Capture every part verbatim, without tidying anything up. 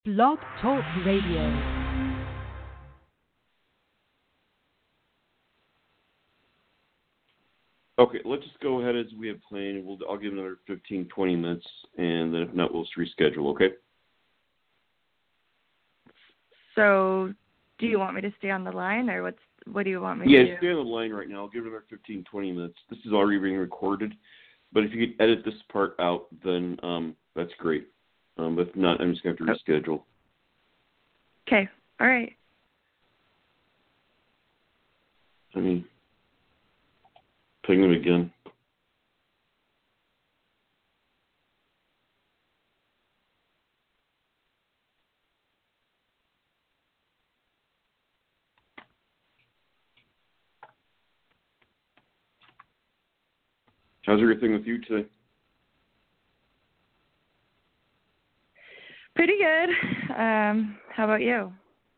Blog Talk Radio. Okay, let's just go ahead as we have planned. We'll, I'll give another fifteen, twenty minutes, and then if not, we'll just reschedule, okay? So, do you want me to stay on the line, or what's what do you want me yeah, to do? Yeah, stay on the line right now. I'll give it another fifteen, twenty minutes. This is already being recorded, but if you could edit this part out, then um, that's great. Um, but if not, I'm just going to have to reschedule. Okay, all right. I mean, ping them again. How's everything with you today? Pretty good. Um, how about you?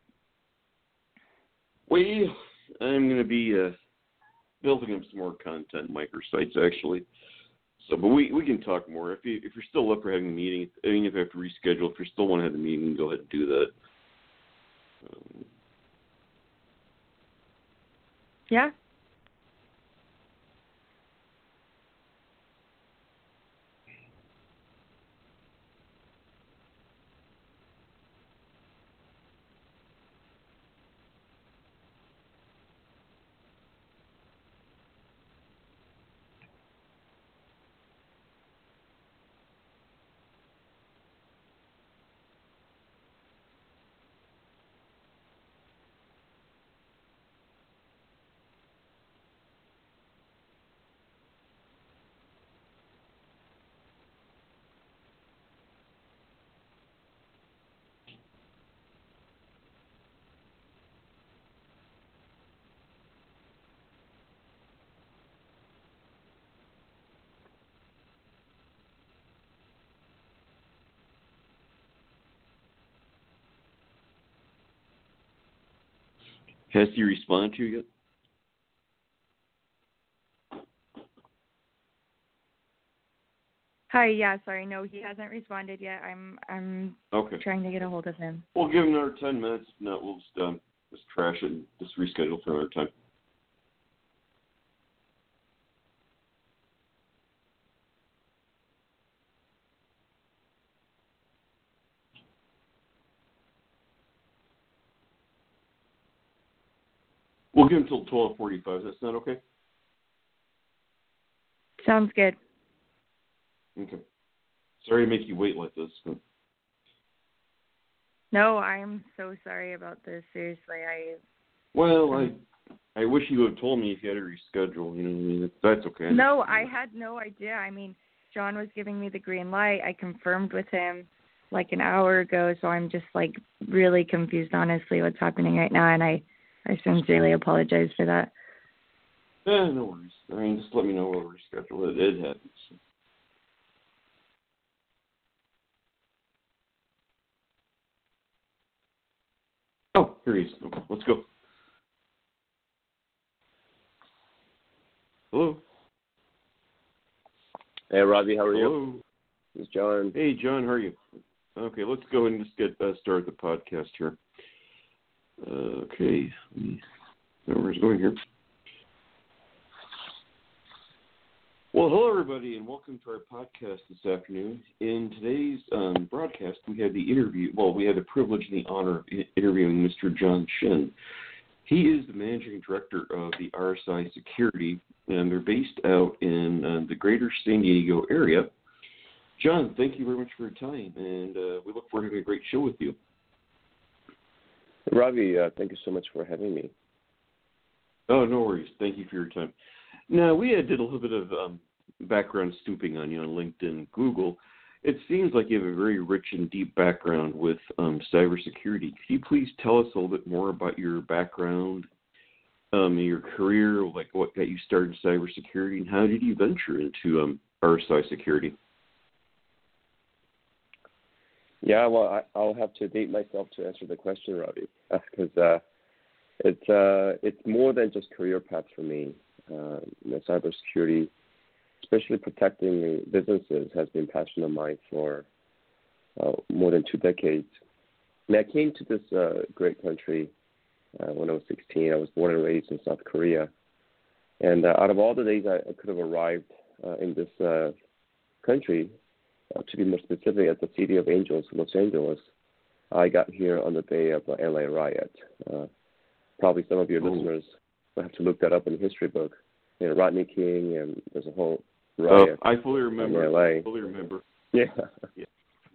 Well, I'm going to be uh, building up some more content microsites, actually. So, but we, we can talk more. If, you, if you're still up for having a meeting, I mean, if I have to reschedule, if you still want to have a meeting, go ahead and do that. Um, Yeah. has he responded to you yet? Hi. Yeah. Sorry. No, he hasn't responded yet. I'm I'm Okay. trying to get a hold of him. We'll give him another ten minutes. If not, we'll just, um, just trash it and just reschedule for another time. We'll give him until twelve forty-five. That's not okay? Sounds good. Okay. Sorry to make you wait like this. But... No, I'm so sorry about this. Seriously, I. Well, I I wish you would have told me if you had to reschedule. You know, I mean, that's okay. No, I had no idea. I mean, John was giving me the green light. I confirmed with him like an hour ago, so I'm just like really confused, honestly, what's happening right now, and I, I sincerely apologize for that. Eh, no worries. I mean, just let me know we'll reschedule it. It happens. Oh, here he is. Okay, let's go. Hello. Hey, Robbie, how are Hello. you? This is John. Hey, John, how are you? Okay, let's go and just get uh, start the podcast here. Uh, okay, let me know where it's going here. Well, hello, everybody, and welcome to our podcast this afternoon. In today's um, broadcast, we had the interview, well, we had the privilege and the honor of interviewing Mister John Shin. He is the managing director of the R S I Security, and they're based out in uh, the greater San Diego area. John, thank you very much for your time, and uh, we look forward to having a great show with you. Robbie, uh, thank you so much for having me. Oh, no worries. Thank you for your time. Now, we had did a little bit of um, background snooping on you on LinkedIn, Google. It seems like you have a very rich and deep background with um, cybersecurity. Could you please tell us a little bit more about your background, um, your career, like what got you started in cybersecurity, and how did you venture into um, R S I security? Yeah, well, I, I'll have to date myself to answer the question, Robbie, because uh, it's uh, it's more than just career path for me. Uh, you know, cybersecurity, especially protecting businesses, has been passion of mine for uh, more than two decades. And I came to this uh, great country uh, when I was sixteen. I was born and raised in South Korea. And uh, out of all the days I, I could have arrived uh, in this uh, country, uh, to be more specific, at the City of Angels, Los Angeles, I got here on the day of the L A riot. Uh, probably some of your oh. listeners will have to look that up in the history book. You know, Rodney King, and there's a whole Uh, riot I fully remember. in L A. I fully remember. Yeah. Yeah.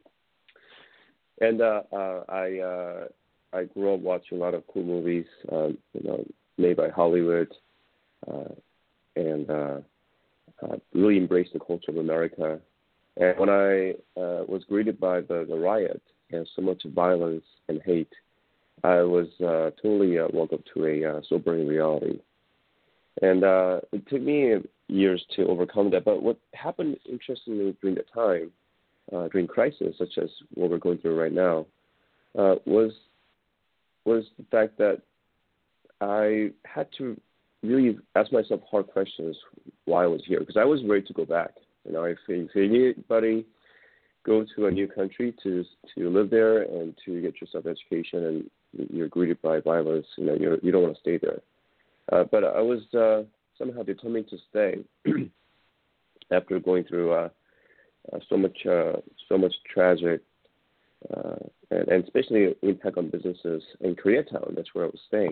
And uh, uh, I uh, I grew up watching a lot of cool movies, um, you know, made by Hollywood, uh, and uh, uh, really embraced the culture of America. And when I uh, was greeted by the, the riot and so much violence and hate, I was uh, totally uh, woke up to a uh, sobering reality. And uh, it took me years to overcome that. But what happened, interestingly, during the time, uh, during crisis, such as what we're going through right now, uh, was was the fact that I had to really ask myself hard questions why I was here, because I was ready to go back. You know, if, if anybody go to a new country to to live there and to get yourself education, and you're greeted by violence, you know, you you don't want to stay there. Uh, but I was uh, somehow determined to stay after going through uh, uh, so much uh, so much tragic uh, and, and especially impact on businesses in Koreatown. That's where I was staying.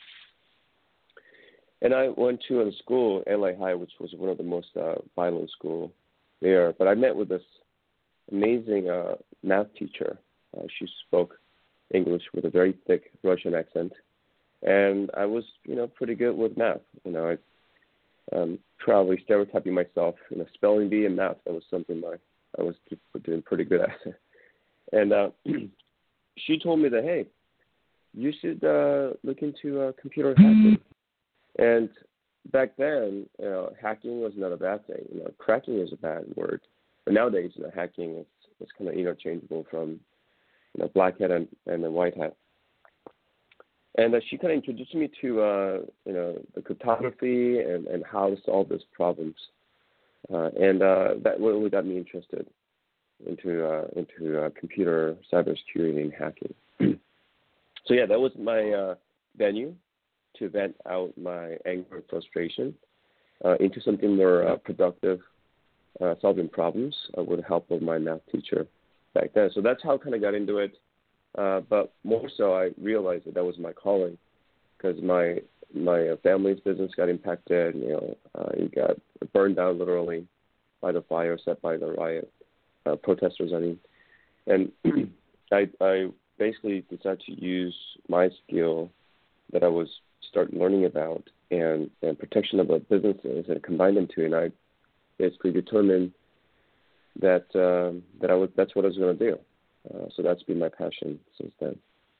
And I went to a school, L A High, which was one of the most uh, violent school there. But I met with this amazing uh, math teacher. Uh, she spoke English with a very thick Russian accent. And I was, you know, pretty good with math. You know, I um, probably stereotyping myself, you know, spelling bee and math. That was something I, I was doing pretty good at. And uh, she told me that, hey, you should uh, look into uh, computer hacking. And back then, you know, hacking was not a bad thing. You know, cracking is a bad word. But nowadays, you know, hacking is, is kind of interchangeable from, you know, black hat and, and the white hat. And uh, she kind of introduced me to, uh, you know, the cryptography and, and how to solve these problems. Uh, and uh, that really got me interested into uh, into uh, computer cybersecurity and hacking. So, yeah, that was my uh, venue to vent out my anger and frustration uh, into something more uh, productive, uh, solving problems uh, with the help of my math teacher back then. So that's how I kind of got into it. Uh, but more so, I realized that that was my calling, because my my family's business got impacted. You know, uh, it got burned down literally by the fire set by the riot uh, protesters. I mean, and I I basically decided to use my skill that I was start learning about and, and protection of businesses and combine them two, and I basically determined that um, that I was that's what I was going to do. Uh, so that's been my passion since then.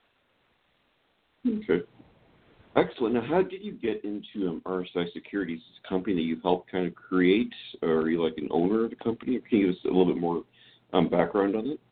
Okay. Excellent. Now, how did you get into um, R S I Security? Is this a company that you helped kind of create, or are you like an owner of the company? Can you give us a little bit more um, background on it?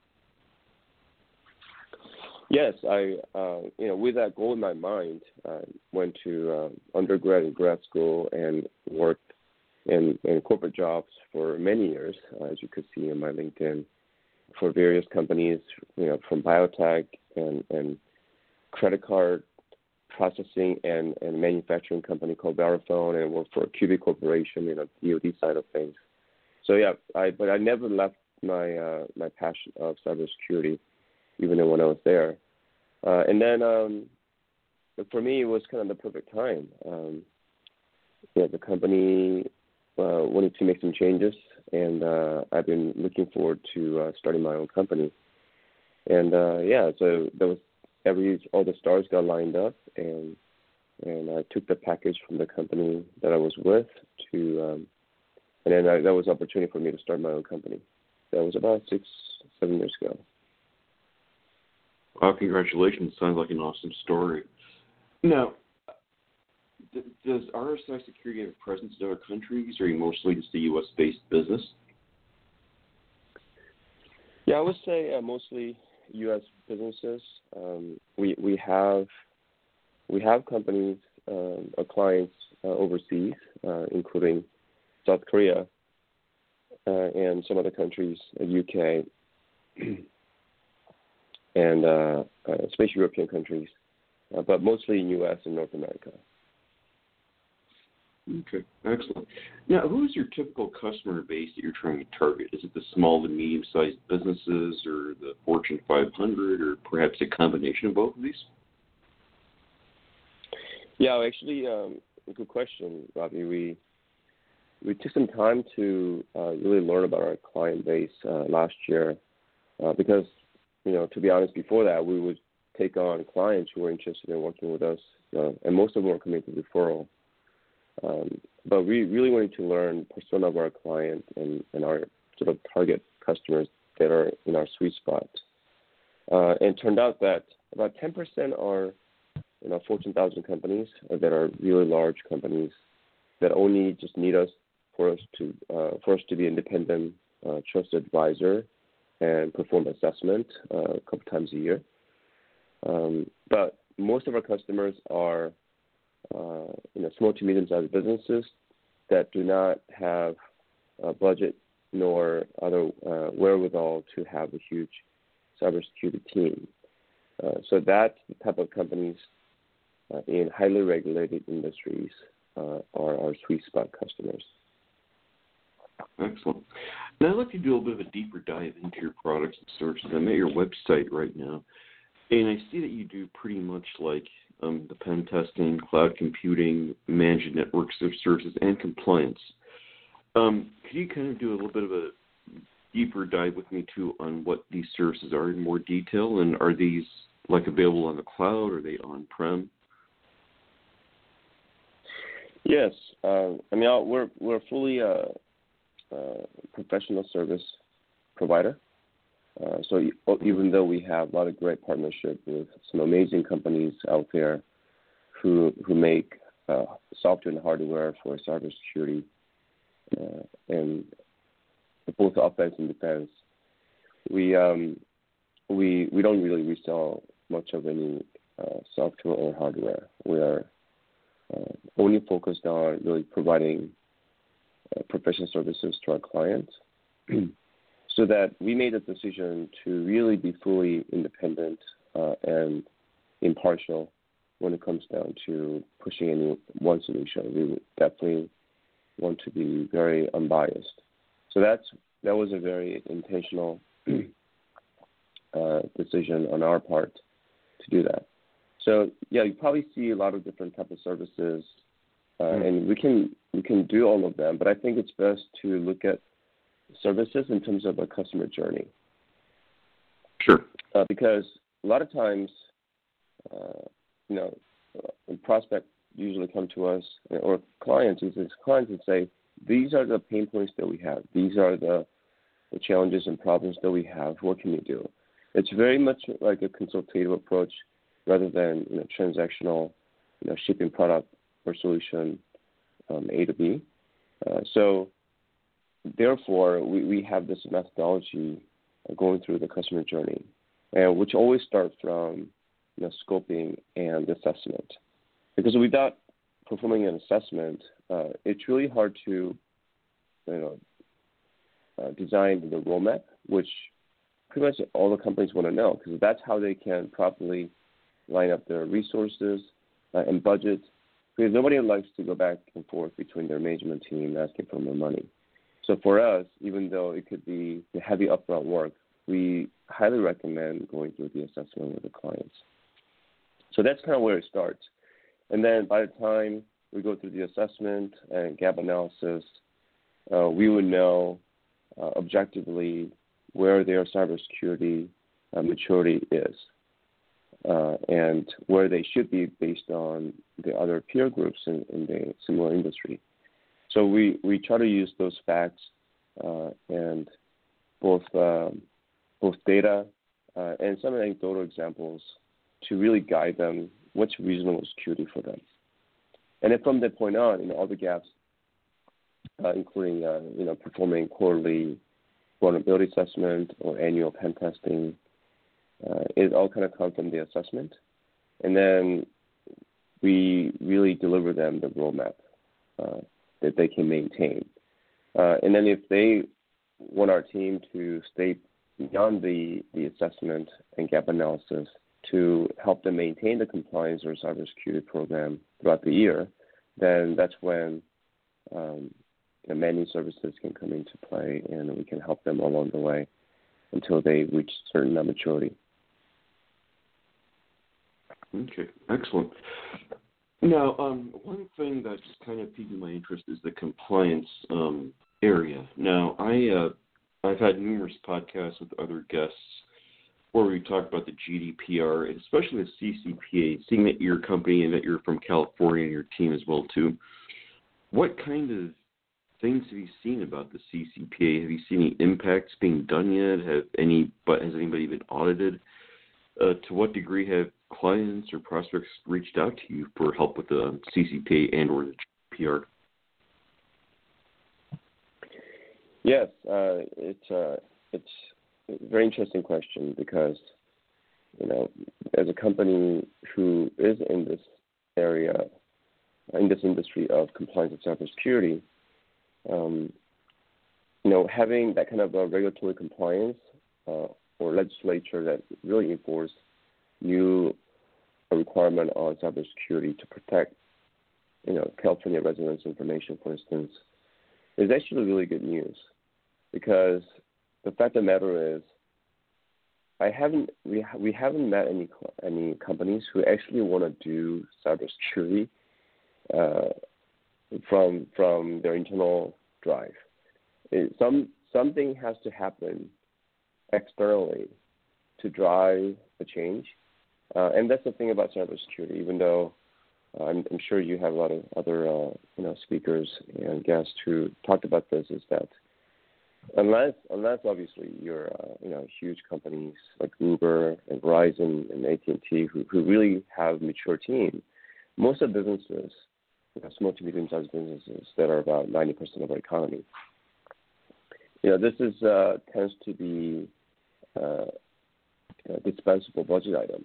Yes, I, uh, you know, with that goal in my mind, I went to uh, undergrad and grad school and worked in, in corporate jobs for many years, uh, as you could see in my LinkedIn, for various companies, you know, from biotech and, and credit card processing and, and manufacturing company called Verifone, and worked for Cubic Corporation, you know, D O D side of things. So yeah, I but I never left my uh, my passion of cybersecurity, even when I was there. Uh, and then um, for me, it was kind of the perfect time. Um, you know, the company uh, wanted to make some changes, and uh, I've been looking forward to uh, starting my own company. And uh, yeah, so there was every all the stars got lined up, and and I took the package from the company that I was with to, um, and then I, that was an opportunity for me to start my own company. That was about six, seven years ago. Wow, congratulations. Sounds like an awesome story. Now, th- does R S I Security have a presence in other countries, or are you mostly just a U S-based business? Yeah, I would say uh, mostly U S businesses. Um, we we have we have companies, um, or clients uh, overseas, uh, including South Korea uh, and some other countries, uh, U K. and uh, uh, especially European countries, uh, but mostly in U S and North America. Okay, excellent. Now, who is your typical customer base that you're trying to target? Is it the small to medium-sized businesses or the Fortune five hundred or perhaps a combination of both of these? Yeah, actually, um, good question, Robbie. We we took some time to uh, really learn about our client base uh, last year uh, because, you know, to be honest, before that, we would take on clients who were interested in working with us, uh, and most of them were coming to referral. Um, but we really wanted to learn persona of our client and, and our sort of target customers that are in our sweet spot. Uh, and it turned out that about ten percent are, you know, Fortune one thousand companies that are really large companies that only just need us for us to uh, for us to be independent, uh, trusted advisor, and perform assessment uh, a couple times a year. Um, but most of our customers are, uh, you know, small to medium-sized businesses that do not have a budget nor other uh, wherewithal to have a huge cybersecurity team. Uh, so that's the type of companies uh, in highly regulated industries uh, are our sweet spot customers. Excellent. Now, I'd like to do a little bit of a deeper dive into your products and services. I'm at your website right now, and I see that you do pretty much like um, the pen testing, cloud computing, managed network services, and compliance. Um, could you kind of do a little bit of a deeper dive with me, too, on what these services are in more detail? And are these, like, available on the cloud? Are they on-prem? Yes. Uh, I mean, we're, we're fully uh, uh, professional service provider. Uh, so even though we have a lot of great partnership with some amazing companies out there who who make uh, software and hardware for cybersecurity uh, and both offense and defense, we um, we we don't really resell much of any uh, software or hardware. We are uh, only focused on really providing uh, professional services to our clients. So that we made a decision to really be fully independent uh, and impartial when it comes down to pushing any one solution. We would definitely want to be very unbiased. So that's that was a very intentional uh, decision on our part to do that. So yeah, you probably see a lot of different types of services, uh, mm-hmm. and we can we can do all of them. But I think it's best to look at services in terms of a customer journey. Sure. Uh, because a lot of times, uh, you know, uh, prospects usually come to us, or clients, and clients would say, these are the pain points that we have. These are the, the challenges and problems that we have. What can we do? It's very much like a consultative approach rather than, you know, transactional, you know, shipping product or solution um, A to B. Uh, so, Therefore, we, we have this methodology going through the customer journey, uh, which always starts from, you know, scoping and assessment. Because without performing an assessment, uh, it's really hard to, you know, uh, design the roadmap, which pretty much all the companies want to know, because that's how they can properly line up their resources uh, and budget. Because nobody likes to go back and forth between their management team asking for more money. So for us, even though it could be heavy upfront work, we highly recommend going through the assessment with the clients. So that's kind of where it starts. And then by the time we go through the assessment and gap analysis, uh, we would know uh, objectively where their cybersecurity uh, maturity is uh, and where they should be based on the other peer groups in, in the similar industry. So we, we try to use those facts uh, and both um, both data uh, and some anecdotal examples to really guide them what's reasonable security for them. And then from that point on, you know, all the gaps, uh, including uh, you know performing quarterly vulnerability assessment or annual pen testing, uh, it all kind of comes from the assessment, and then we really deliver them the roadmap Uh, that they can maintain. Uh, and then if they want our team to stay beyond the, the assessment and gap analysis to help them maintain the compliance or cybersecurity program throughout the year, then that's when um, you know, many services can come into play, and we can help them along the way until they reach certain maturity. Okay, excellent. Now, um, one thing that just kind of piqued my interest is the compliance um, area. Now, I, uh, I've had numerous podcasts with other guests where we talk about the G D P R, and especially the C C P A, seeing that your company and that you're from California and your team as well, too. What kind of things have you seen about the C C P A? Have you seen any impacts being done yet? Have any, but has anybody been audited? Uh, to what degree have clients or prospects reached out to you for help with the C C P A and or the G D P R? Yes, uh, it's uh, it's a very interesting question because, you know, as a company who is in this area, in this industry of compliance and cybersecurity, um, you know, having that kind of a regulatory compliance uh, or legislature that really enforce new a requirement on cybersecurity to protect, you know, California residents' information, for instance, is actually really good news, because the fact of the matter is, I haven't we ha- we haven't met any any companies who actually want to do cybersecurity uh, from from their internal drive. It, some something has to happen externally to drive the change. Uh, and that's the thing about cybersecurity, even though uh, I'm, I'm sure you have a lot of other uh, you know, speakers and guests who talked about this, is that unless, unless obviously you're uh, you know, huge companies like Uber and Verizon and A T and T who, who really have mature teams, most of the businesses, you know, small to medium-sized businesses that are about ninety percent of our economy, you know, this is uh, tends to be uh, a dispensable budget item.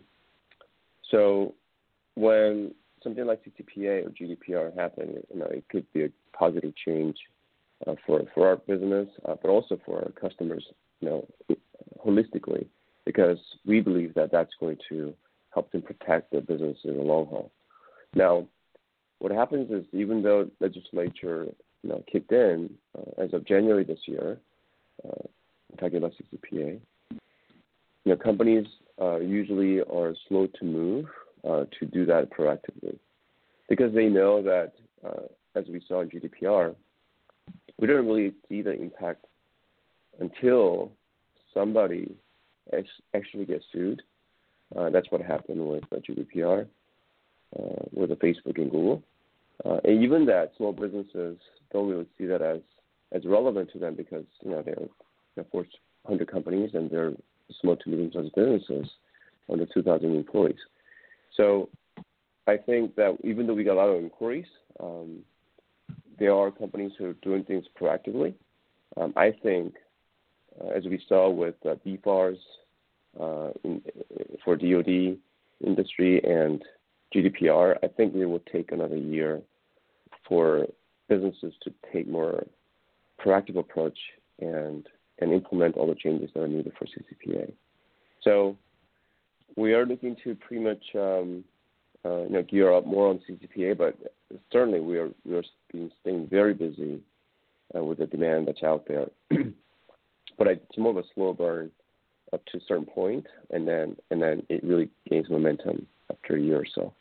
So when something like C C P A or G D P R happen, you know, it could be a positive change uh, for for our business, uh, but also for our customers, you know, holistically, because we believe that that's going to help them protect their business in the long haul. Now, what happens is, even though legislature, you know, kicked in uh, as of January this year, uh, I'm talking about C C P A, you know, companies uh, usually are slow to move uh, to do that proactively, because they know that, uh, as we saw in G D P R, we don't really see the impact until somebody actually gets sued. Uh, that's what happened with uh, G D P R, uh, with the Facebook and Google. Uh, and even that, small businesses don't really see that as, as relevant to them, because, you know, they're, they're Fortune one hundred companies and they're small to medium-sized businesses under two thousand employees. So I think that even though we got a lot of inquiries, um, there are companies who are doing things proactively. Um, I think, uh, as we saw with uh, B F A Rs uh, in, for D O D industry and G D P R, I think it will take another year for businesses to take more proactive approach and and implement all the changes that are needed for C C P A. So we are looking to pretty much um, uh, you know, gear up more on C C P A, but certainly we are we are being, staying very busy uh, with the demand that's out there. But it's more of a slow burn up to a certain point, and then and then it really gains momentum after a year or so.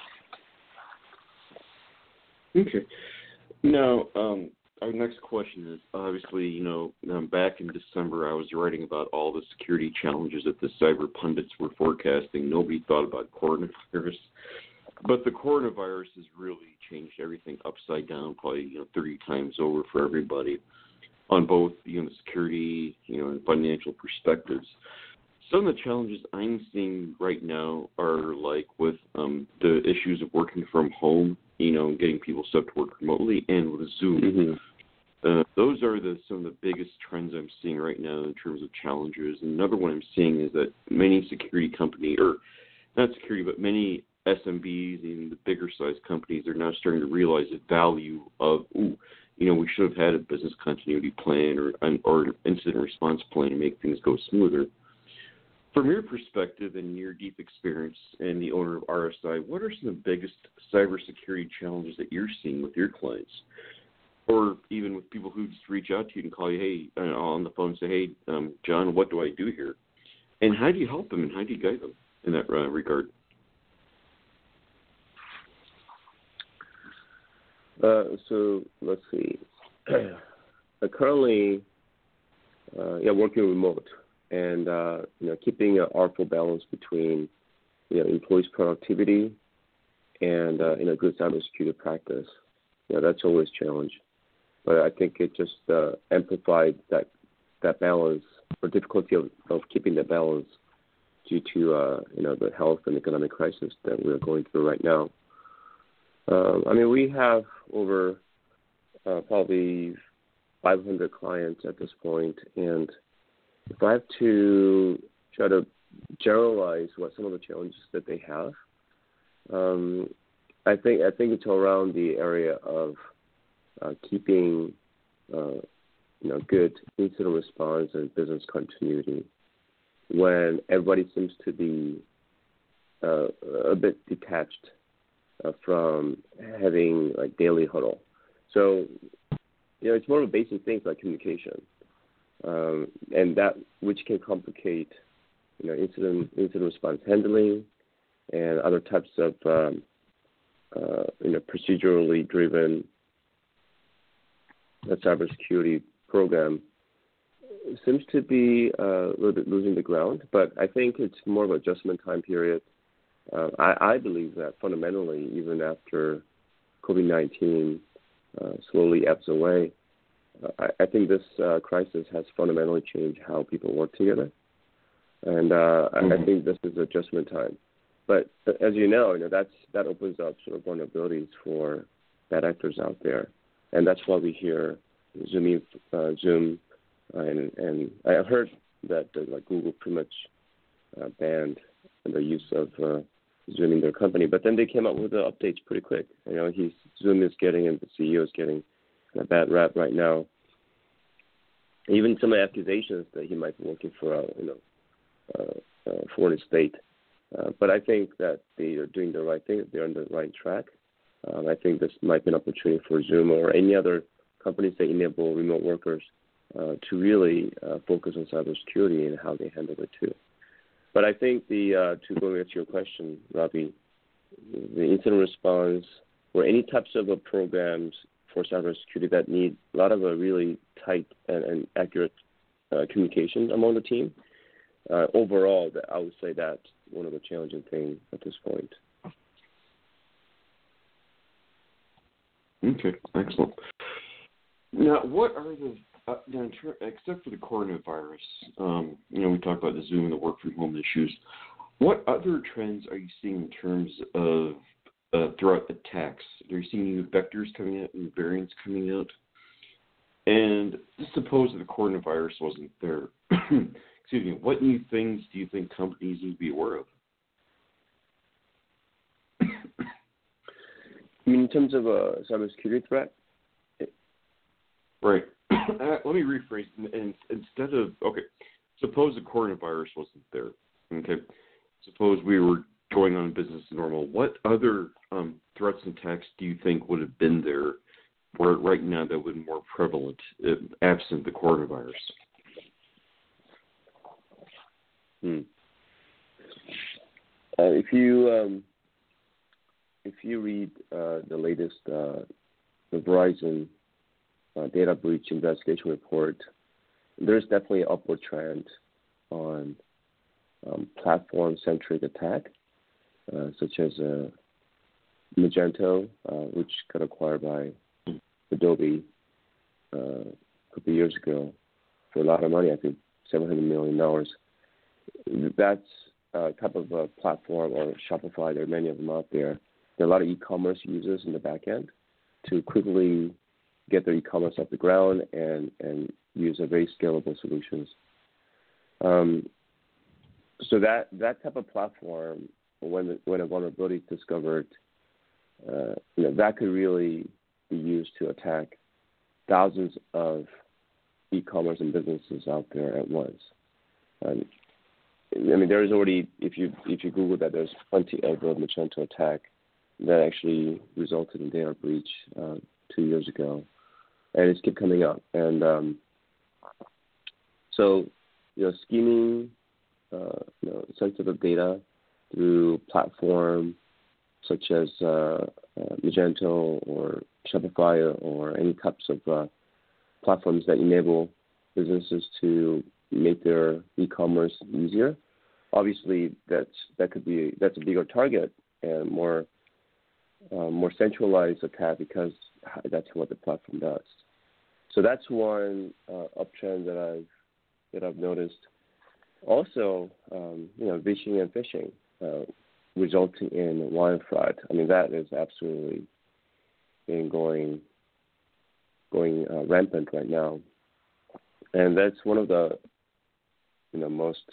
Okay. Now, um, our next question is, obviously, you know, um, back in December, I was writing about all the security challenges that the cyber pundits were forecasting. Nobody thought about coronavirus. But the coronavirus has really changed everything upside down, probably, you know, thirty times over for everybody on both, you know, security, you know, and financial perspectives. Some of the challenges I'm seeing right now are like with um, the issues of working from home, you know, getting people set to work remotely, and with Zoom. Mm-hmm. Uh, those are the, some of the biggest trends I'm seeing right now in terms of challenges. And another one I'm seeing is that many security company, or not security, but many S M Bs and the bigger size companies are now starting to realize the value of, ooh, you know, we should have had a business continuity plan or an or incident response plan to make things go smoother. From your perspective and your deep experience and the owner of R S I, what are some of the biggest cybersecurity challenges that you're seeing with your clients? Or even with people who just reach out to you and call you, hey, uh, on the phone and say, hey, um, John, what do I do here? And how do you help them and how do you guide them in that uh, regard? Uh, so let's see. uh, currently, uh, yeah, working remote and uh, you know, keeping an artful balance between you know employees' productivity and uh, you know good cybersecurity practice. You know, that's always a challenge. But I think it just uh, amplified that that balance or difficulty of, of keeping the balance due to uh, you know the health and economic crisis that we are going through right now. Um, I mean, we have over uh, probably five hundred clients at this point, and if I have to try to generalize what some of the challenges that they have, um, I think I think it's around the area of uh, keeping uh, you know good incident response and business continuity when everybody seems to be uh, a bit detached uh, from having like daily huddle. So you know it's more of a basic things like communication, um, and that which can complicate you know incident incident response handling and other types of um, uh, you know procedurally driven uh, cybersecurity program seems to be uh, a little bit losing the ground. But I think it's more of an adjustment time period. Uh, I, I believe that fundamentally, even after COVID nineteen uh, slowly ebbs away, uh, I, I think this uh, crisis has fundamentally changed how people work together. And uh, mm-hmm. I, I think this is adjustment time. But as you know, you know that's that opens up sort of vulnerabilities for bad actors out there, and that's why we hear Zoom, uh, Zoom, uh, and and I heard that uh, like Google pretty much uh, banned the use of uh, Zoom in their company, but then they came up with the updates pretty quick. You know, he's Zoom is getting and the C E O is getting a bad rap right now. Even some accusations that he might be working for a you know uh, uh, foreign state. Uh, but I think that they are doing the right thing. They're on the right track. Um, I think this might be an opportunity for Zoom or any other companies that enable remote workers uh, to really uh, focus on cybersecurity and how they handle it too. But I think the uh, to go back to your question, Robbie, the incident response or any types of uh, programs for cybersecurity that need a lot of a really tight and, and accurate uh, communication among the team. Uh, overall, I would say that's one of the challenging things at this point. Okay, excellent. Now, what are the uh, now, except for the coronavirus? Um, you know, we talked about the Zoom and the work from home issues. What other trends are you seeing in terms of uh, throughout attacks? Are you seeing new vectors coming out, new variants coming out? And suppose that the coronavirus wasn't there. Excuse me, what new things do you think companies need to be aware of? I mean, in terms of a cybersecurity threat? Right. Uh, let me rephrase. And instead of, okay, suppose the coronavirus wasn't there. Okay. Suppose we were going on business as normal. What other um, threats and attacks do you think would have been there where right now that would be more prevalent uh, absent the coronavirus? Hmm. Uh, if you um, if you read uh, the latest uh, the Verizon uh, data breach investigation report, there's definitely an upward trend on um, platform-centric attack, uh, such as uh, Magento, uh, which got acquired by Adobe uh, a couple of years ago for a lot of money. I think seven hundred million dollars. That's a type of a platform, or Shopify. There are many of them out there. There are a lot of e-commerce users in the back end to quickly get their e-commerce off the ground and, and use a very scalable solutions. Um, so that that type of platform, when the, when a vulnerability is discovered, uh, you know that could really be used to attack thousands of e-commerce and businesses out there at once. Um, I mean, there is already, if you if you Google that, there's plenty of the Magento attack that actually resulted in data breach uh, two years ago, and it's kept coming up. And um, so, you know, scheming, uh, you know, sensitive data through platform such as uh, uh, Magento or Shopify or any types of uh, platforms that enable businesses to make their e-commerce easier. Obviously, that's that could be that's a bigger target and more uh, more centralized attack because that's what the platform does. So that's one uh, uptrend that I've that I've noticed. Also, um, you know, vishing and phishing, uh, resulting in wire fraud. I mean, that is absolutely been going going uh, rampant right now, and that's one of the you know most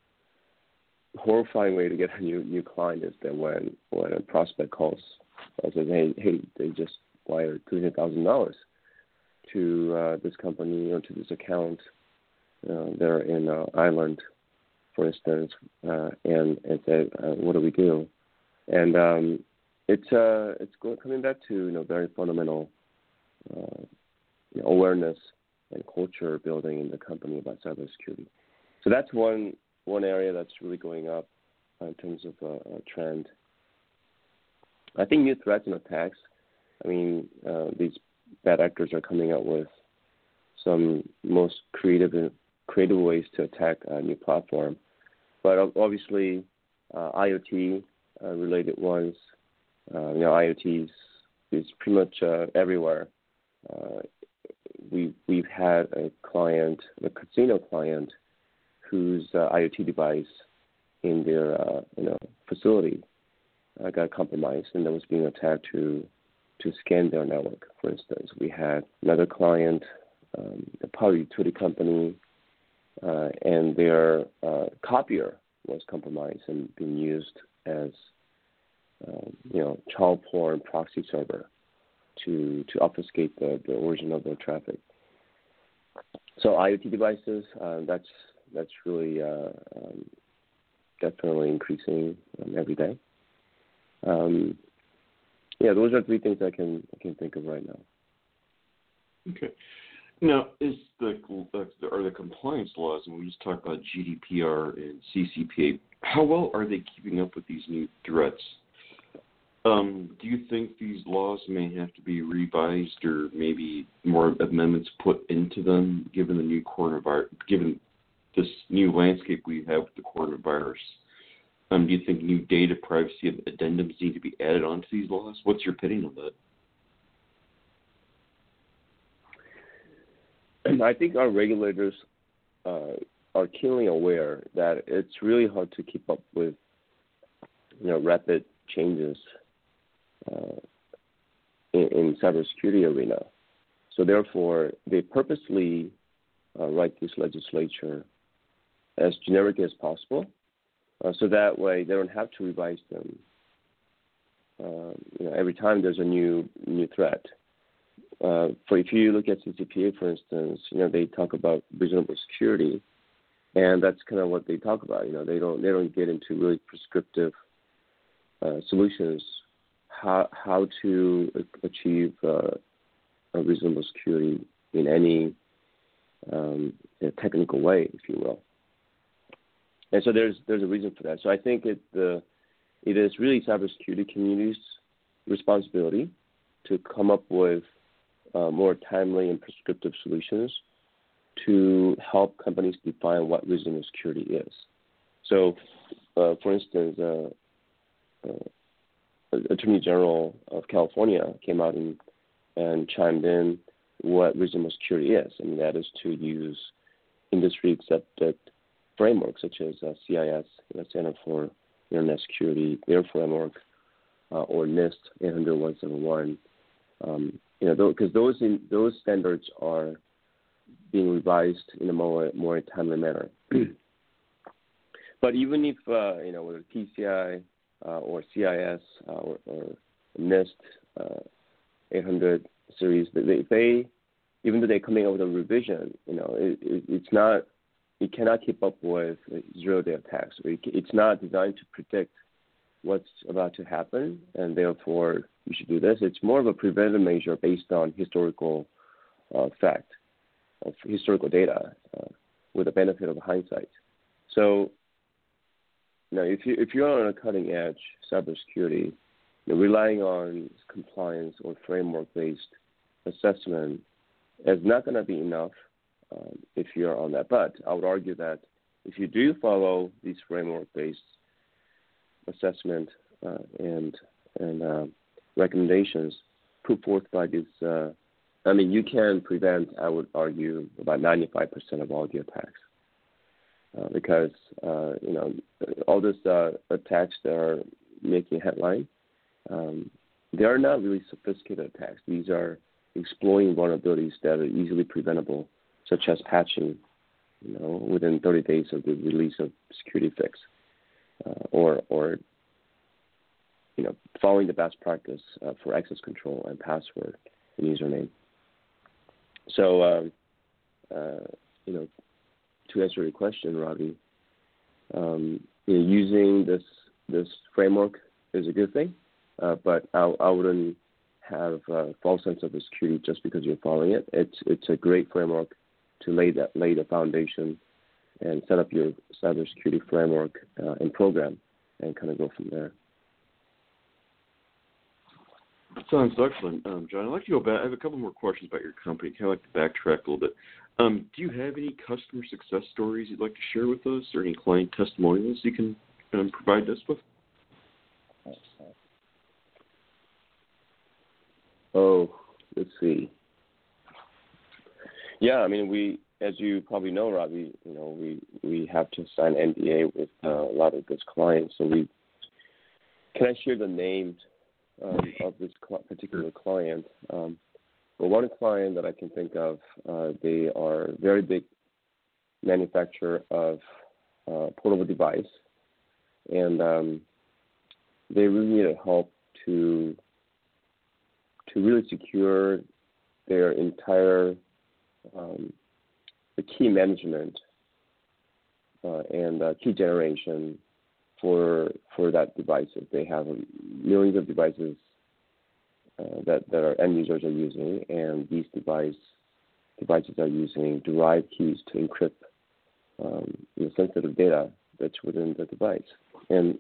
horrifying way to get a new new client is that when when a prospect calls and says, hey hey they just wired three hundred thousand dollars to uh, this company or to this account. Uh, they're in uh, Ireland, for instance, uh, and and say, uh, what do we do? And um, it's uh, it's going, coming back to you know very fundamental uh, you know, awareness and culture building in the company about cybersecurity. So that's one one area that's really going up uh, in terms of uh, a trend. I think new threats and attacks. I mean, uh, these bad actors are coming up with some most creative creative ways to attack a new platform. But obviously, uh, IoT uh, related ones, uh, you know, IoT is, is pretty much uh, everywhere. Uh, we we've had a client, a casino client, whose uh, IoT device in their uh, you know facility uh, got compromised, and that was being attacked to to scan their network. For instance, we had another client, um, a power utility company, uh, and their uh, copier was compromised and being used as uh, you know child porn proxy server to to obfuscate the, the origin of their traffic. So IoT devices, uh, that's that's really uh, um, definitely increasing um, every day. Um, yeah, those are three things I can I can think of right now. Okay. Now, is the are the compliance laws, and we just talked about G D P R and C C P A, how well are they keeping up with these new threats? Um, do you think these laws may have to be revised or maybe more amendments put into them, given the new coronavirus, given this new landscape we have with the coronavirus? Um, do you think new data privacy addendums need to be added onto these laws? What's your opinion on that? I think our regulators uh, are keenly aware that it's really hard to keep up with, you know, rapid changes uh, in, in cybersecurity arena. So therefore, they purposely uh, write this legislature as generic as possible, uh, so that way they don't have to revise them. Uh, you know, every time there's a new new threat. Uh, for if you look at C C P A, for instance, you know they talk about reasonable security, and that's kind of what they talk about. You know, they don't they don't get into really prescriptive uh, solutions how how to achieve uh, a reasonable security in any um, technical way, if you will. And so there's there's a reason for that. So I think it uh, it is really cybersecurity community's responsibility to come up with uh, more timely and prescriptive solutions to help companies define what reasonable security is. So, uh, for instance, uh, uh, Attorney General of California came out and, and chimed in what reasonable security is, and that is to use industry-accepted frameworks such as uh, C I S, you know, Center for Internet Security, their framework, uh, or NIST eight hundred one seventy-one. Um, you know, because those in, those standards are being revised in a more more timely manner. But even if uh, you know, whether P C I uh, or C I S uh, or, or NIST uh, eight hundred series, they they even though they're coming up with a revision, you know, it, it, it's not, it cannot keep up with zero-day attacks. It's not designed to predict what's about to happen, and therefore you should do this. It's more of a preventive measure based on historical uh, fact, of historical data, uh, with the benefit of hindsight. So, you know, if you if you're on a cutting edge cybersecurity, you know, relying on compliance or framework-based assessment is not going to be enough um, if you're on that. But I would argue that if you do follow these framework-based assessment uh, and and uh, recommendations put forth by this, uh, I mean, you can prevent, I would argue, about ninety-five percent of all the attacks. Uh, because, uh, you know, all these uh, attacks that are making headline, um, they are not really sophisticated attacks. These are exploiting vulnerabilities that are easily preventable, such as patching, you know, within thirty days of the release of security fix, uh, or, or, you know, following the best practice uh, for access control and password and username. So, um, uh, you know, to answer your question, Robbie, um, you know, using this this framework is a good thing, uh, but I, I wouldn't have a false sense of security just because you're following it. It's it's a great framework to lay that lay the foundation and set up your cybersecurity framework uh, and program, and kind of go from there. Sounds excellent, um, John. I'd like to go back. I have a couple more questions about your company. Kind of like to backtrack a little bit. Um, do you have any customer success stories you'd like to share with us, or any client testimonials you can um, provide us with? Oh, let's see. Yeah, I mean, we, as you probably know, Robbie, you know, we, we have to sign N D A with uh, a lot of those clients. So we, can I share the names um, of this cl- particular client? Um, but one client that I can think of, uh, they are a very big manufacturer of uh, portable device, and um, they really needed help to to really secure their entire um, the key management uh, and uh, key generation for for that device. If they have millions of devices uh, that that our end users are using, and these device devices are using derived keys to encrypt um, the sensitive data that's within the device, and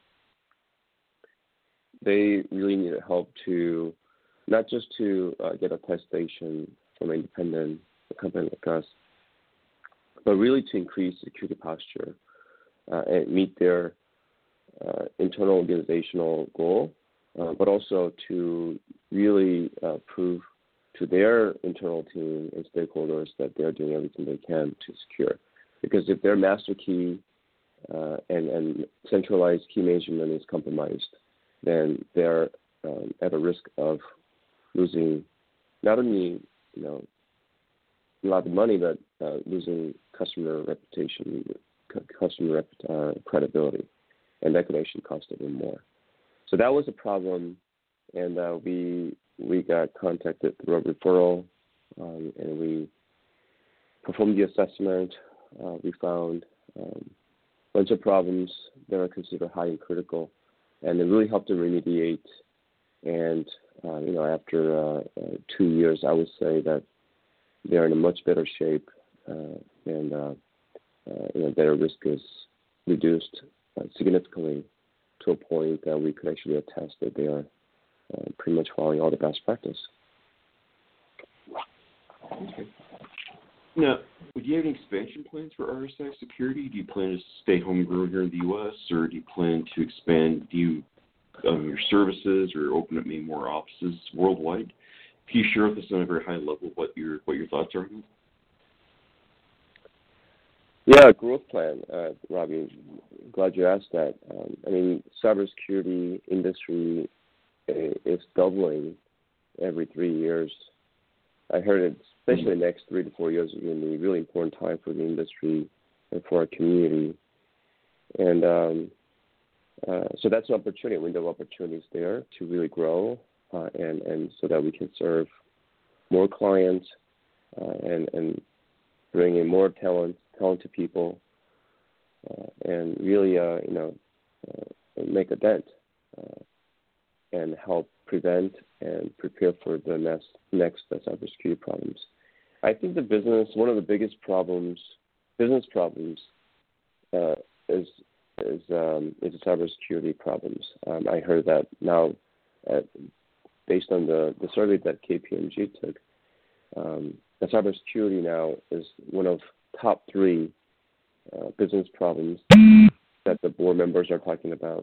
they really needed help to not just to uh, get attestation from an independent company like us, but really to increase security posture uh, and meet their uh, internal organizational goal, uh, but also to really uh, prove to their internal team and stakeholders that they're doing everything they can to secure. Because if their master key uh, and, and centralized key management is compromised, then they're um, at a risk of losing not only, you know, a lot of money, but uh, losing customer reputation, customer rep, uh, credibility, and that could actually cost even more. So that was a problem, and uh, we we got contacted through a referral, um, and we performed the assessment. Uh, we found um, a bunch of problems that are considered high and critical, and it really helped to remediate. And uh, you know, after uh, uh, two years, I would say that they're in a much better shape, uh, and uh, uh, you know, their risk is reduced uh, significantly to a point that we could actually attest that they are uh, pretty much following all the best practice. Okay. Now, do you have any expansion plans for R S I security? Do you plan to stay homegrown here in the U S, or do you plan to expand do you, um, your services or open up maybe more offices worldwide? Can you share with us on a very high level what your what your thoughts are on that? Yeah, growth plan, uh, Robbie. Glad you asked that. Um, I mean, cybersecurity industry is doubling every three years. I heard it, especially the next three to four years, is going to be a really important time for the industry and for our community. And um, uh, so that's an opportunity, a window of opportunities there to really grow, uh, and, and so that we can serve more clients uh, and and bring in more talent, talented people, uh, and really, uh, you know, uh, make a dent uh, and help prevent and prepare for the next next cybersecurity problems. I think the business, one of the biggest problems, business problems, uh, is is um, is the cybersecurity problems. Um, I heard that now, uh, based on the, the survey that K P M G took, um, that cybersecurity now is one of top three uh, business problems that the board members are talking about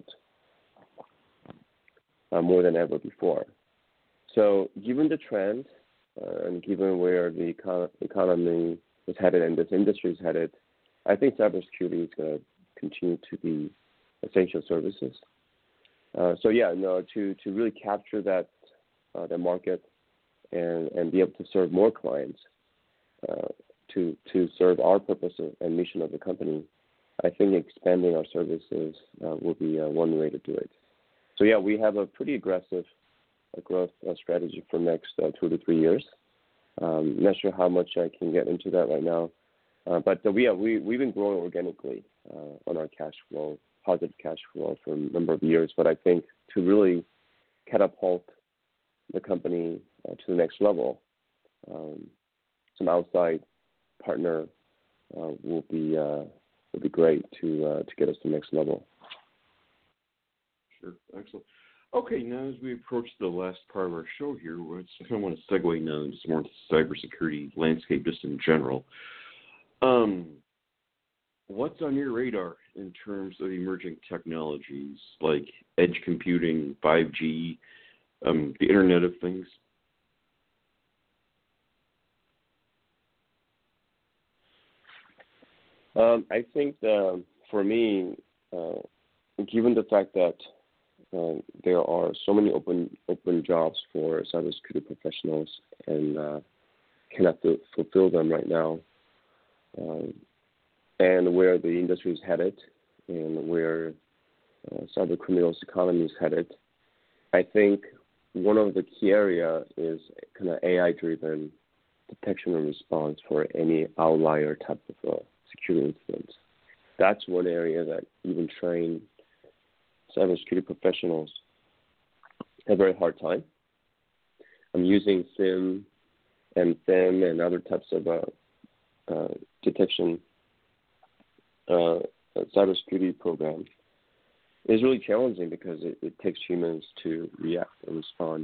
uh, more than ever before. So, given the trend uh, and given where the econ- economy is headed and this industry is headed, I think cybersecurity is going to continue to be essential services. Uh, so yeah, no, to, to really capture that uh, the market and, and be able to serve more clients, uh, to to serve our purpose and mission of the company, I think expanding our services uh, will be uh, one way to do it. So yeah, we have a pretty aggressive uh, growth uh, strategy for next uh, two to three years. Um, not sure how much I can get into that right now. Uh, but uh, we, yeah, we, we've been growing organically uh, on our cash flow, positive cash flow for a number of years. But I think to really catapult the company uh, to the next level, um, some outside partner uh, will be uh, will be great to uh, to get us to the next level. Sure, excellent. Okay, now as we approach the last part of our show here, I kind of want to segue now into some more of the cybersecurity landscape just in general. Um, what's on your radar in terms of emerging technologies like edge computing, five G, um, the Internet of Things? Um, I think the, for me, uh, given the fact that uh, there are so many open open jobs for cybersecurity professionals and uh, cannot f- fulfill them right now, Um, and where the industry is headed and where uh, cyber criminals economy is headed, I think one of the key area is kind of A I-driven detection and response for any outlier type of uh, security incidents. That's one area that even trained cybersecurity professionals have a very hard time. I'm using SIM and FIM and other types of uh, Uh, detection uh, cybersecurity program is really challenging because it, it takes humans to react and respond.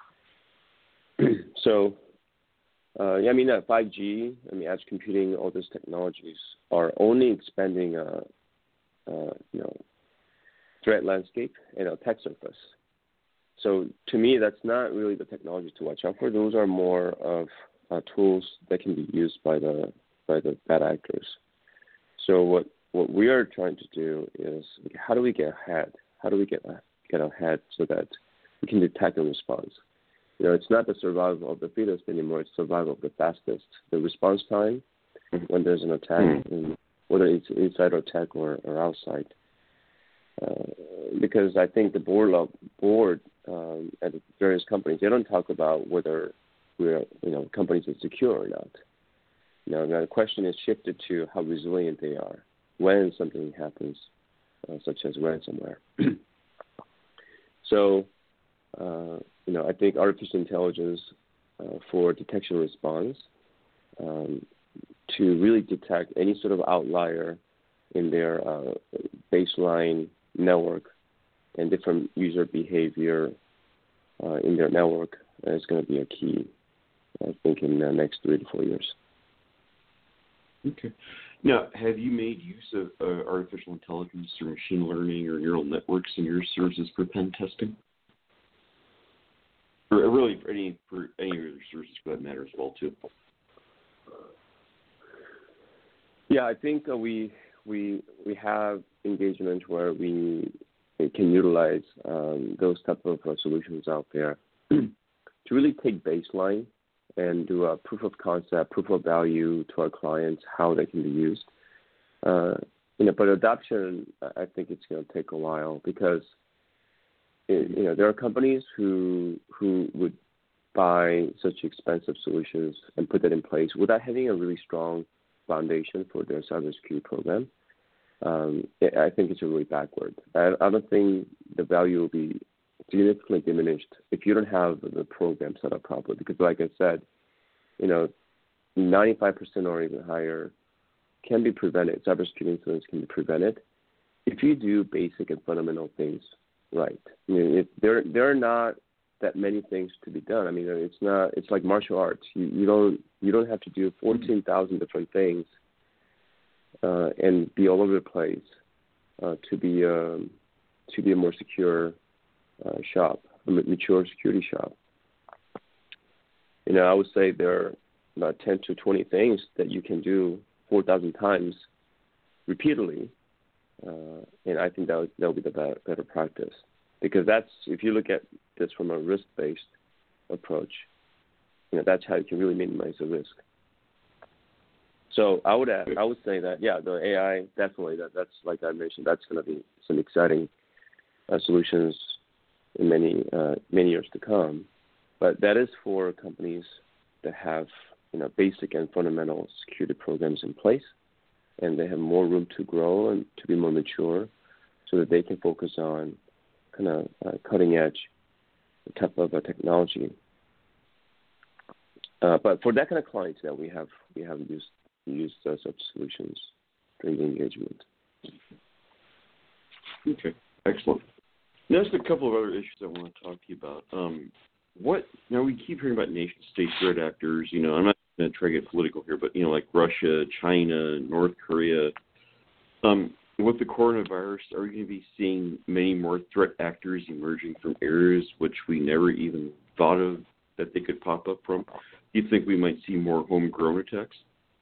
so, uh, yeah, I mean, uh, five G, I mean, edge computing, all those technologies are only expanding, uh, uh, you know, threat landscape and attack surface. So, to me, that's not really the technology to watch out for. Those are more of uh, tools that can be used by the by the bad actors. So what, what we are trying to do is how do we get ahead? How do we get get ahead so that we can detect and respond? You know, it's not the survival of the fittest anymore. It's survival of the fastest. The response time when there's an attack, mm-hmm. and whether it's inside attack or, or outside. Uh, because I think the board board um, at various companies, they don't talk about whether we're you know companies are secure or not. Now, now the question is shifted to how resilient they are when something happens, uh, such as ransomware. so, uh, you know, I think artificial intelligence uh, for detection response um, to really detect any sort of outlier in their uh, baseline network and different user behavior uh, in their network is going to be a key, I think, in the next three to four years. Okay. Now, have you made use of uh, artificial intelligence or machine learning or neural networks in your services for pen testing? Or really for any for any of your services for that matter as well, too? Yeah, I think uh, we we we have engagement where we can utilize um, those type of uh, solutions out there to really take baseline and do a proof of concept, proof of value to our clients, how they can be used. Uh, you know, but adoption, I think it's going to take a while because, it, you know, there are companies who who would buy such expensive solutions and put that in place without having a really strong foundation for their cybersecurity program, um, I think it's really backward. I, I don't think the value will be significantly diminished if you don't have the program set up properly. Because, like I said, you know, ninety-five percent or even higher can be prevented. Cybersecurity incidents can be prevented if you do basic and fundamental things right. I mean, if there there are not that many things to be done. I mean, it's not. It's like martial arts. You, you don't you don't have to do fourteen thousand different things uh, and be all over the place uh, to be um, to be a more secure uh, shop, a mature security shop. You know, I would say there are about ten to twenty things that you can do four thousand times repeatedly, uh, and I think that would, that would be the better, better practice. Because that's, if you look at this from a risk-based approach, you know, that's how you can really minimize the risk. So I would add, I would say that, yeah, the A I, definitely, that, that's, like I mentioned, that's going to be some exciting uh, solutions in many, uh, many years to come. But that is for companies that have, you know, basic and fundamental security programs in place, and they have more room to grow and to be more mature so that they can focus on kind of uh, cutting edge type of uh, technology. Uh, but for that kind of clients, that we have we have used used uh, such solutions during the engagement. Okay, excellent. Now, there's a couple of other issues I want to talk to you about. Um, what now we keep hearing about nation-state threat actors. You know, I'm not going to try to get political here, but you know, like Russia, China, North Korea. Um, With the coronavirus, are we going to be seeing many more threat actors emerging from areas which we never even thought of that they could pop up from? Do you think we might see more homegrown attacks?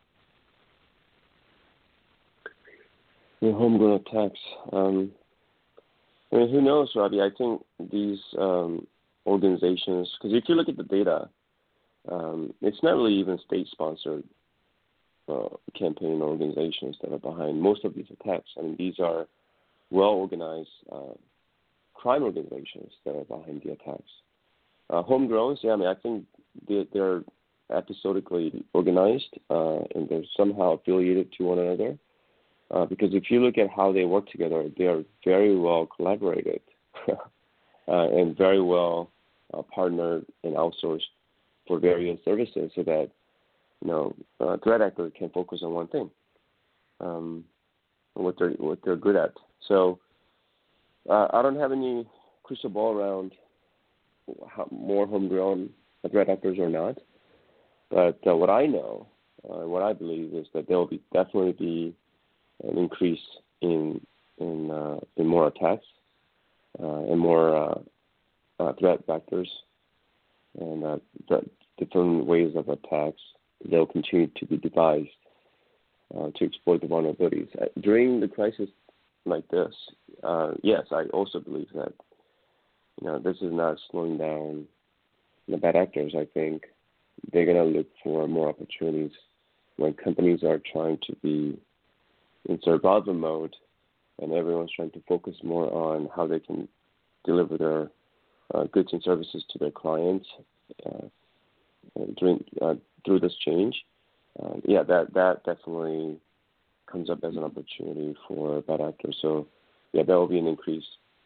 The homegrown attacks. Um, I mean, who knows, Robbie? I think these um, organizations, because if you look at the data, um, it's not really even state-sponsored Uh, campaign organizations that are behind most of these attacks. I mean, these are well-organized uh, crime organizations that are behind the attacks. Uh, homegrown, yeah, I mean, I think they're, they're episodically organized uh, and they're somehow affiliated to one another. Uh, because if you look at how they work together, they are very well collaborated uh, and very well uh, partnered and outsourced for various services so that you know, uh, threat actor can focus on one thing, um, what they're what they're good at. So uh, I don't have any crystal ball around how more homegrown threat actors or not. But uh, what I know, uh, what I believe is that there will be definitely be an increase in in uh, in more attacks uh, and more uh, uh, threat vectors and uh, th- different ways of attacks. They'll continue to be devised uh, to exploit the vulnerabilities. Uh, during the crisis like this, uh, yes, I also believe that you know this is not slowing down the bad actors. I think they're going to look for more opportunities when companies are trying to be in survival mode and everyone's trying to focus more on how they can deliver their uh, goods and services to their clients. Uh, during uh, through this change, uh, yeah, that that definitely comes up as an opportunity for bad actors. So, yeah, that will be an increase.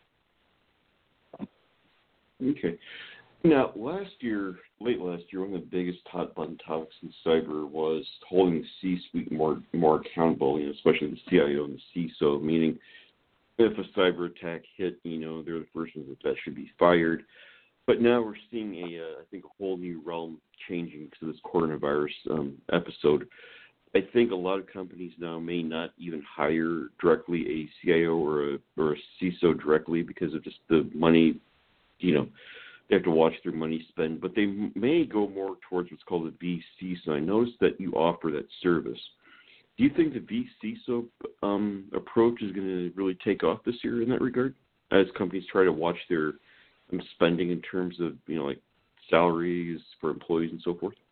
Okay. Now, last year, late last year, one of the biggest hot button topics in cyber was holding the C-suite more more accountable, you know, especially the C I O and the C I S O, meaning if a cyber attack hit, you know, they're the first ones that, that should be fired. But now we're seeing a, uh, I think, a whole new realm changing to this coronavirus um, episode. I think a lot of companies now may not even hire directly a C I O or a or a C I S O directly because of just the money, you know, they have to watch their money spend. But they may go more towards what's called a V C I S O. I noticed that you offer that service. Do you think the V C I S O um, approach is going to really take off this year in that regard, as companies try to watch their um, spending in terms of, you know, like salaries for employees and so forth?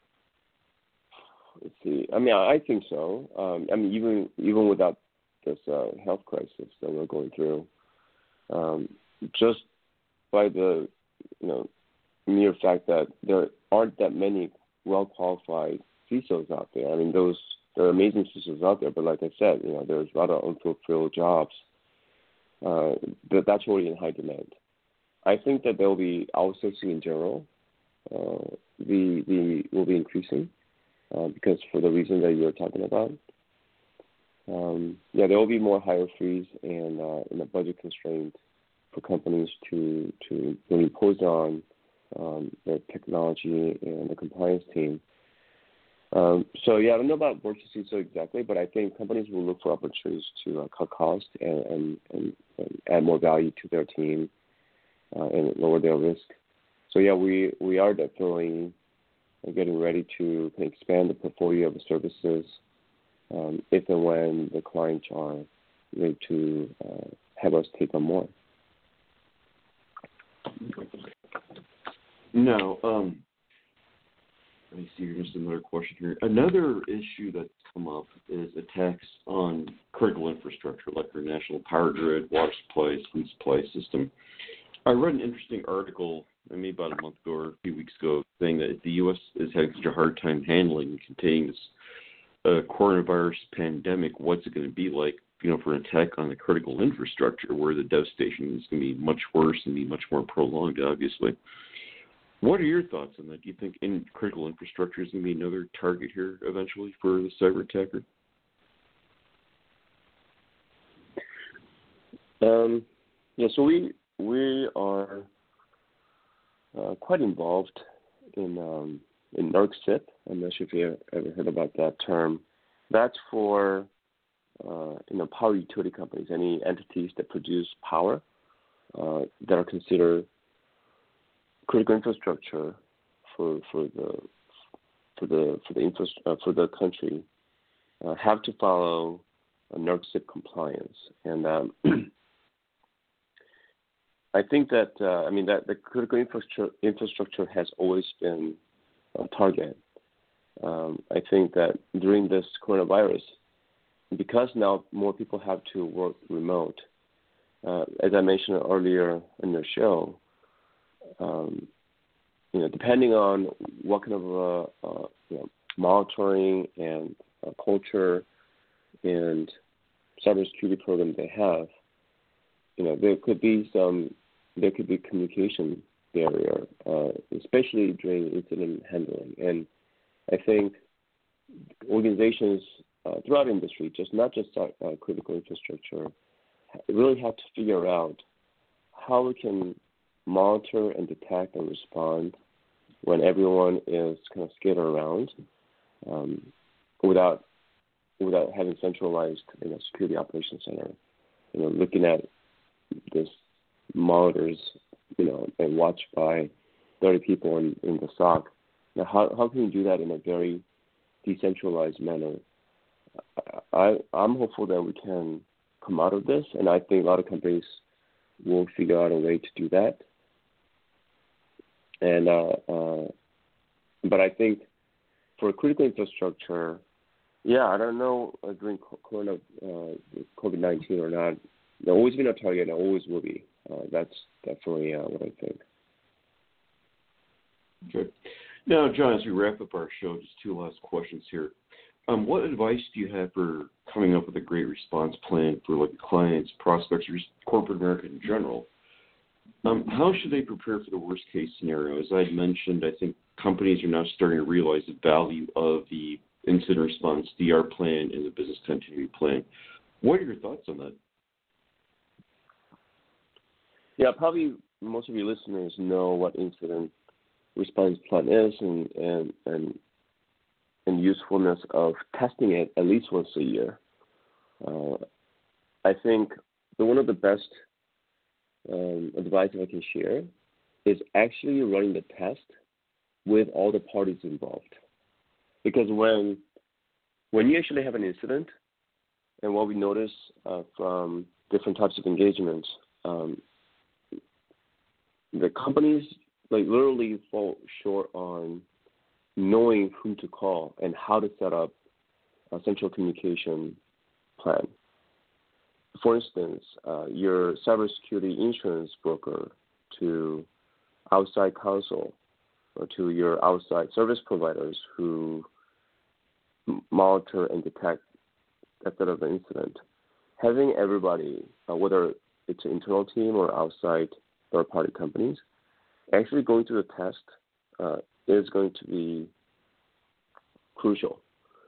Let's see. I mean, I think so. Um, I mean, even even without this uh, health crisis that we're going through, um, just by the you know mere fact that there aren't that many well-qualified C I S Os out there. I mean, those there are amazing C I S Os out there, but like I said, you know, there's a lot of unfulfilled jobs. Uh, that that's already in high demand. I think that there will be outsourcing in general. Uh, the the will be increasing uh, because for the reason that you're talking about. Um, yeah, there will be more hire freeze and uh, and a budget constraint for companies to to really impose on um, the technology and the compliance team. Um, so yeah, I don't know about work C I S O exactly, but I think companies will look for opportunities to uh, cut costs and, and, and, and add more value to their team uh, and lower their risk. So yeah, we, we are definitely getting ready to expand the portfolio of services um, if and when the clients are ready to uh, have us take on more. Now, um, let me see, here's another question here. Another issue that's come up is attacks on critical infrastructure, like our national power grid, water supply, food supply system. I read an interesting article, maybe about a month ago or a few weeks ago, saying that if the U S is having such a hard time handling and containing this uh, coronavirus pandemic, what's it going to be like, you know, for an attack on the critical infrastructure, where the devastation is going to be much worse and be much more prolonged, obviously. What are your thoughts on that? Do you think in critical infrastructure is going to be another target here eventually for the cyber attacker? Um, yeah, so we we are uh, quite involved in um, in NERC-C I P. I'm not sure if you ever heard about that term. That's for uh, you know power utility companies, any entities that produce power uh, that are considered critical infrastructure for for the for the for the infra, uh, for the country uh, have to follow a NERC-C I P compliance, and um, I think that uh, I mean that the critical infrastructure infrastructure has always been a target. Um, I think that during this coronavirus, because now more people have to work remote, uh, as I mentioned earlier in the show. Um, you know, depending on what kind of uh, uh, you know, monitoring and uh, culture and cybersecurity program they have, you know, there could be some, there could be communication barrier, uh, especially during incident handling. And I think organizations uh, throughout the industry, just not just uh, critical infrastructure, really have to figure out how we can monitor and detect and respond when everyone is kind of scattered around, um, without without having centralized, you know, security operations center, you know, looking at this monitors, you know, and watched by thirty people in, in the S O C. Now, how how can you do that in a very decentralized manner? I I'm hopeful that we can come out of this, and I think a lot of companies will figure out a way to do that. And uh, uh, but I think for critical infrastructure, yeah, I don't know uh, during corona, uh, COVID nineteen or not. There's always been a target, and always will be. Uh, that's definitely uh, what I think. Okay. Now, John, as we wrap up our show, just two last questions here. Um, what advice do you have for coming up with a great response plan for like clients, prospects, or just corporate America in general? Um, how should they prepare for the worst case scenario? As I mentioned, I think companies are now starting to realize the value of the incident response D R plan and the business continuity plan. What are your thoughts on that? Yeah, probably most of your listeners know what incident response plan is and and and, and usefulness of testing it at least once a year. Uh, I think the one of the best um, advice I can share is actually running the test with all the parties involved. Because when when you actually have an incident, and what we notice uh, from different types of engagements, um, the companies like literally fall short on knowing who to call and how to set up a central communication plan. For instance, uh, your cybersecurity insurance broker to outside counsel or to your outside service providers who monitor and detect that sort of an incident. Having everybody, uh, whether it's an internal team or outside third-party companies, actually going through the test uh, is going to be crucial.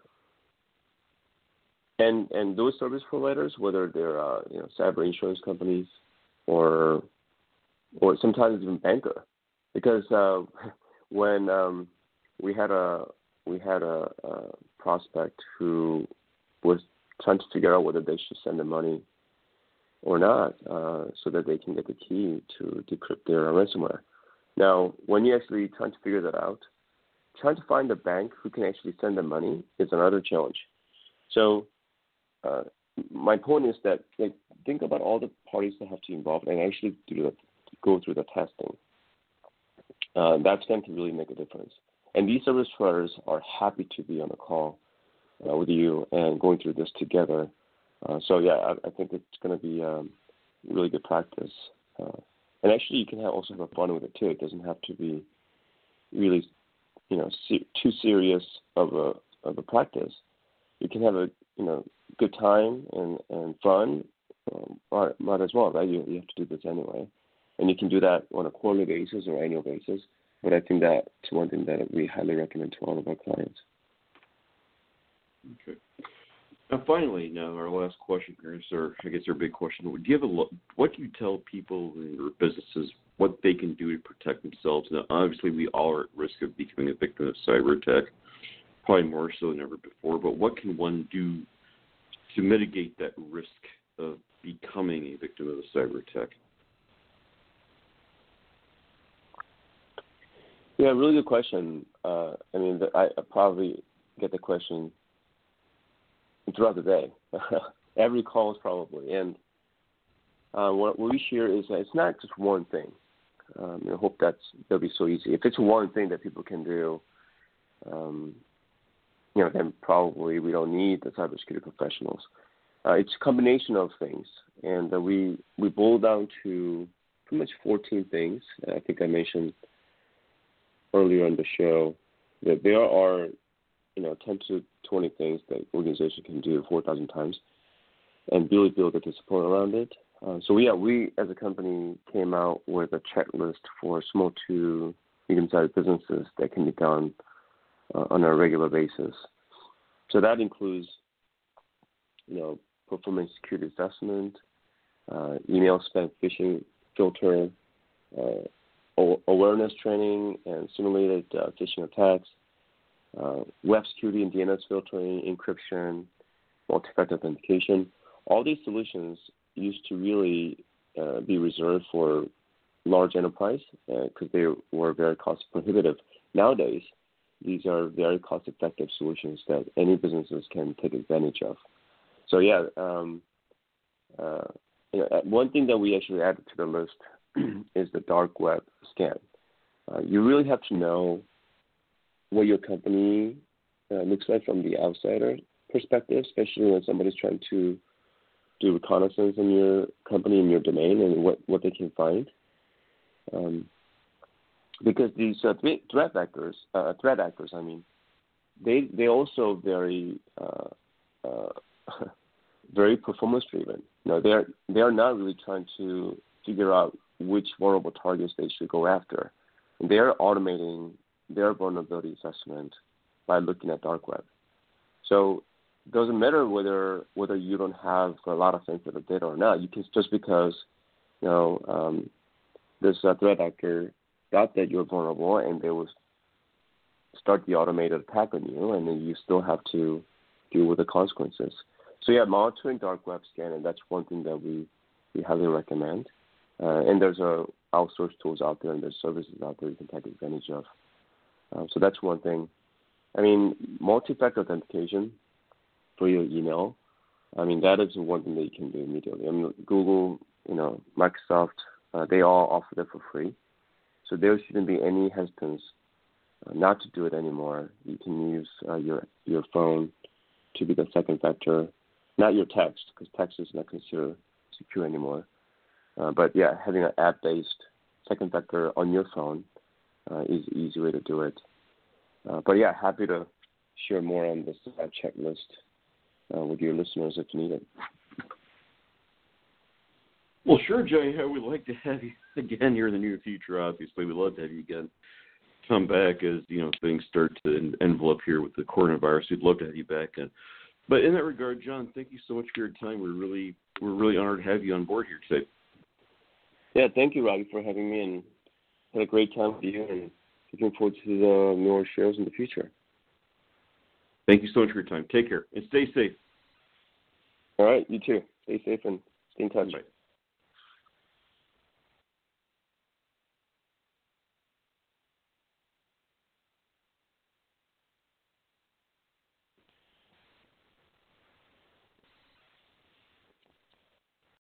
And and those service providers, whether they're uh, you know cyber insurance companies or or sometimes even banker, because uh, when um, we had a we had a, a prospect who was trying to figure out whether they should send the money or not, uh, so that they can get the key to decrypt their ransomware. Now, when you actually trying to figure that out, trying to find a bank who can actually send the money is another challenge. So, uh, my point is that like, think about all the parties that have to be involved and actually do the, go through the testing. Uh, that's going to really make a difference. And these service providers are happy to be on a call uh, with you and going through this together. Uh, so yeah, I, I think it's going to be um, really good practice. Uh, and actually, you can have, also have fun with it too. It doesn't have to be really, you know, se- too serious of a of a practice. You can have a you know good time and and fun. Um, might, might as well, right? You you have to do this anyway, and you can do that on a quarterly basis or annual basis. But I think that's one thing that we highly recommend to all of our clients. Okay. Now, finally, now our last question here is, our, I guess, our big question. Do you have a lo- what do you tell people in your businesses what they can do to protect themselves? Now, obviously, we all are at risk of becoming a victim of cyber attack, probably more so than ever before. But what can one do to mitigate that risk of becoming a victim of a cyber attack? Yeah, really good question. Uh, I mean, the, I, I probably get the question throughout the day. Every call is probably. And uh, what we share is that it's not just one thing. Um, I hope that's that'll be so easy. If it's one thing that people can do, um, you know, then probably we don't need the cybersecurity professionals. Uh, it's a combination of things, and uh, we we boil down to pretty much fourteen things. I think I mentioned earlier in the show that there are, you know, ten to twenty things that organization can do four thousand times and really build a discipline around it. Uh, so, yeah, we as a company came out with a checklist for small to medium-sized businesses that can be done uh, on a regular basis. So that includes, you know, performance security assessment, uh, email spam phishing filter, uh, awareness training and simulated uh, phishing attacks, uh, web security and D N S filtering, encryption, multi-factor authentication. All these solutions used to really uh, be reserved for large enterprise because uh, they were very cost prohibitive. Nowadays, these are very cost-effective solutions that any businesses can take advantage of. So yeah, um, uh, you know, one thing that we actually added to the list is the dark web scan. Uh, you really have to know what your company uh, looks like from the outsider perspective, especially when somebody's trying to do reconnaissance in your company, in your domain, and what, what they can find. Um, because these uh, threat actors, uh, threat actors, I mean, they they also very uh, uh, very performance driven. You know, they're they are not really trying to figure out which vulnerable targets they should go after. And they are automating their vulnerability assessment by looking at dark web. So it doesn't matter whether whether you don't have a lot of sensitive data or not. You can just because you know um, this uh, threat actor got that you're vulnerable, and they will start the automated attack on you, and then you still have to deal with the consequences. So yeah, monitoring dark web scan, and that's one thing that we, we highly recommend. Uh, and there's a outsourced tools out there, and there's services out there you can take advantage of. Uh, so that's one thing. I mean, multi-factor authentication for your email. I mean, that is one thing that you can do immediately. I mean, Google, you know, Microsoft, uh, they all offer that for free. So there shouldn't be any hesitance uh, not to do it anymore. You can use uh, your your phone to be the second factor, not your text, because text is not considered secure anymore. Uh, but yeah, having an app-based second vector on your phone uh, is the easy way to do it. Uh, but yeah, happy to share more on this uh, checklist uh, with your listeners if needed. Well, sure, Jay. We'd like to have you again here in the near future. Obviously, we'd love to have you again come back as you know things start to envelop here with the coronavirus. We'd love to have you back. And, but in that regard, John, thank you so much for your time. We're really we're really honored to have you on board here today. Yeah, thank you, Robbie, for having me, and had a great time with you, and looking forward to the more shows in the future. Thank you so much for your time. Take care and stay safe. All right, you too. Stay safe and stay in touch. Bye.